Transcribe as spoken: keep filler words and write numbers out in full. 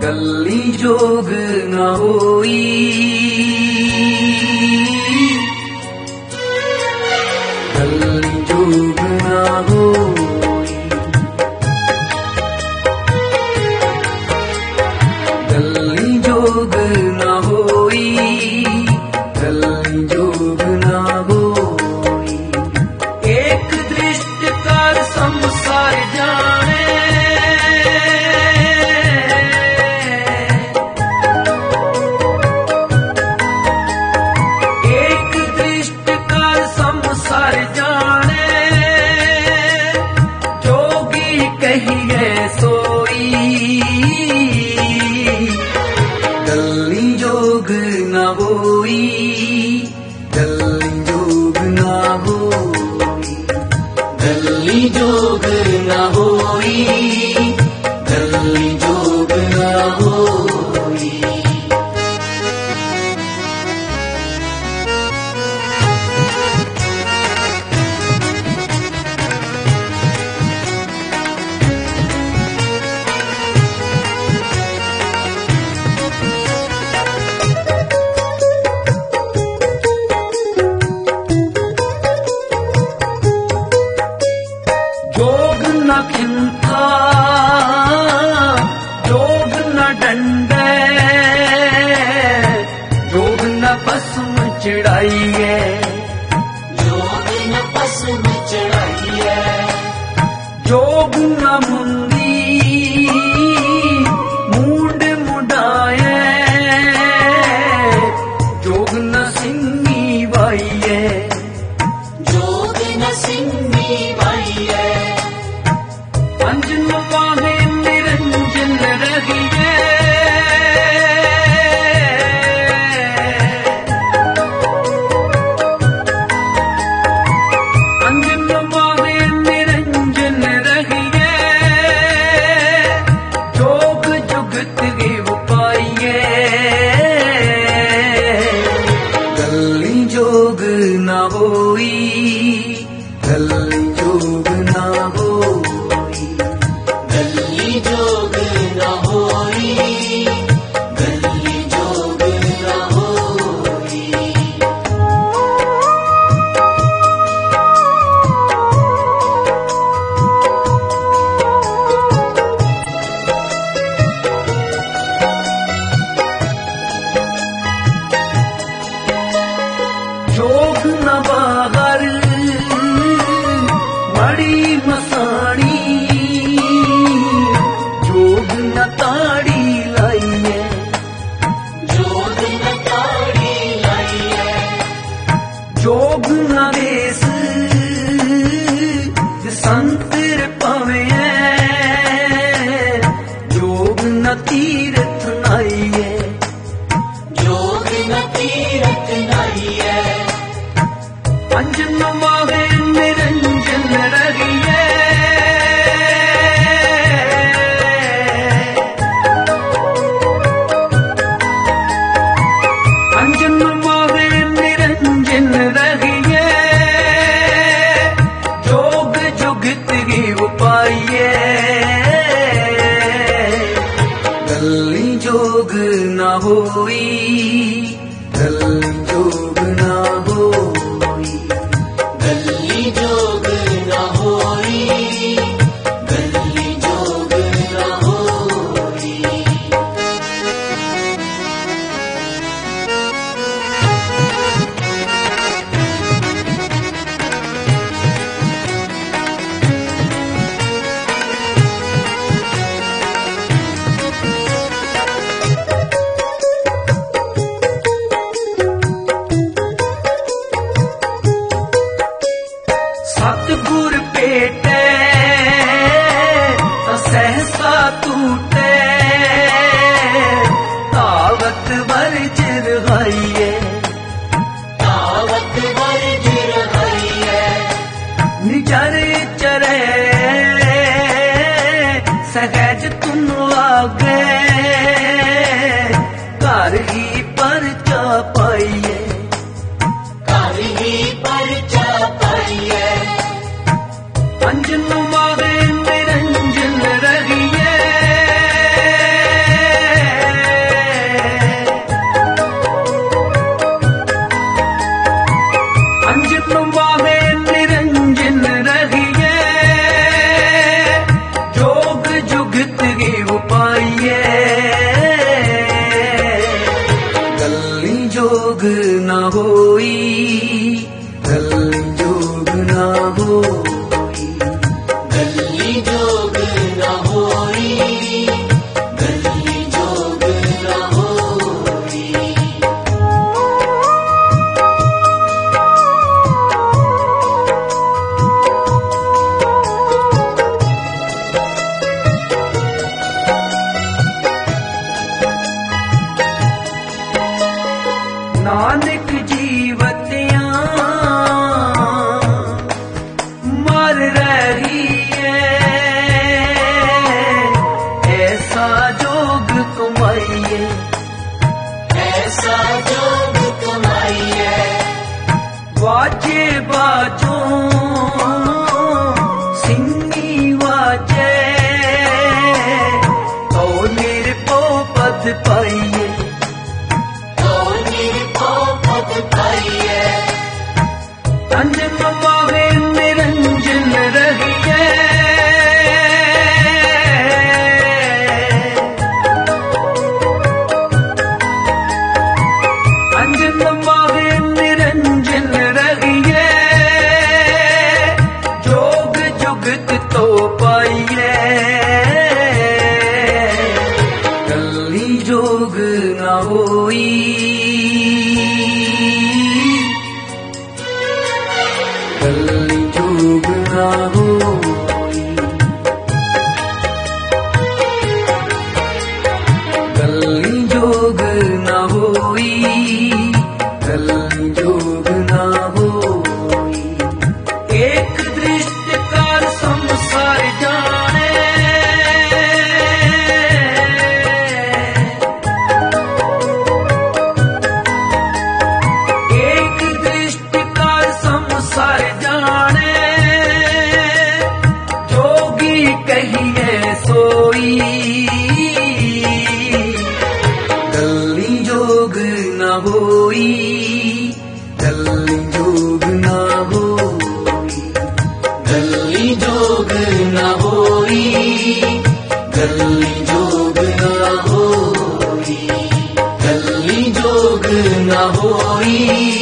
गल्ली जोग न होई, गल्ली जोग न होई, गल्ली जोग न होई, गल्ली जोग न होई। एक दृष्टि कर संसार जाने, गल्ली जोग न होई, गल्ली जोग न होई, गल्ली जोग न होई, गल्ली जोग न होई। जोग न खिंथा, जोग न डंडे, जोग न भस्म चढ़ाइए, जोग न भस्म चढ़ाइए, जोग न मुंदी मूंड मुडाए, जोग न सिंगी वाइए, जोग न सिंगी वाइए। अंजन वाहे निरंजन रहिए, अंजन वाहे निरंजन रहिए, जोग जुगत गिव पाइए। गल्ली जोग न होई, गल्ली जोग न होई, गल्ली जोग न होई, गल्ली जोग न होई। जोग न बाहर बड़ी मसाणी, जोग न ताड़ी लाइए, जोग न ताड़ी लाइए, जोग न देश संतर पावे, जोग न तीर्थ नाइए, जोग न तीरथ नाइए। अंजन वाहे निरंजन रहिए, अंजन वाहे निरंजन रहिए, जोग जुगत गिव पाइए। गल्ली जोग न होई, गल्ली जोग न होई, गल्ली जोग न होई, गल्ली जोग न होई। सतगुर पेटे सहसा टूटे, तावत वर्ज रहाइए, तावत वर्ज रहाइए, निजर चरे सहज तुम आगे, घर ही परचा पाइए, घर ही परचा पाइए। अंजन वाहे निरंजन रहिए, पाइए गल्ली जोग ना होई गल्ली जोग ना होई गल्ली जोग ना होई गल्ली जोग ना होई नानक जीवतियां मर रही है ऐसा जोग कमाइए ऐसा जोग कमाइए वाजे बाजो सिंगी वाजे तो निरपो पद पाइए अंजन मावे निरंजन रहिए अंजन मावे निरंजन रहिए जोग जुगत तो पाइए गल्ली जोग ना होई गल्ली जोग ना होई गल्ली जोग ना होई गल्ली जोग ना होई एक दृष्टि कार संसार जाने एक दृष्टि कार संसार जाने जोगी कहिए सोई गल्ली जोग ना होई गल्ली जोग ना होई गल्ली जोग ना होई गल्ली जोग ना होई गल्ली जोग ना होई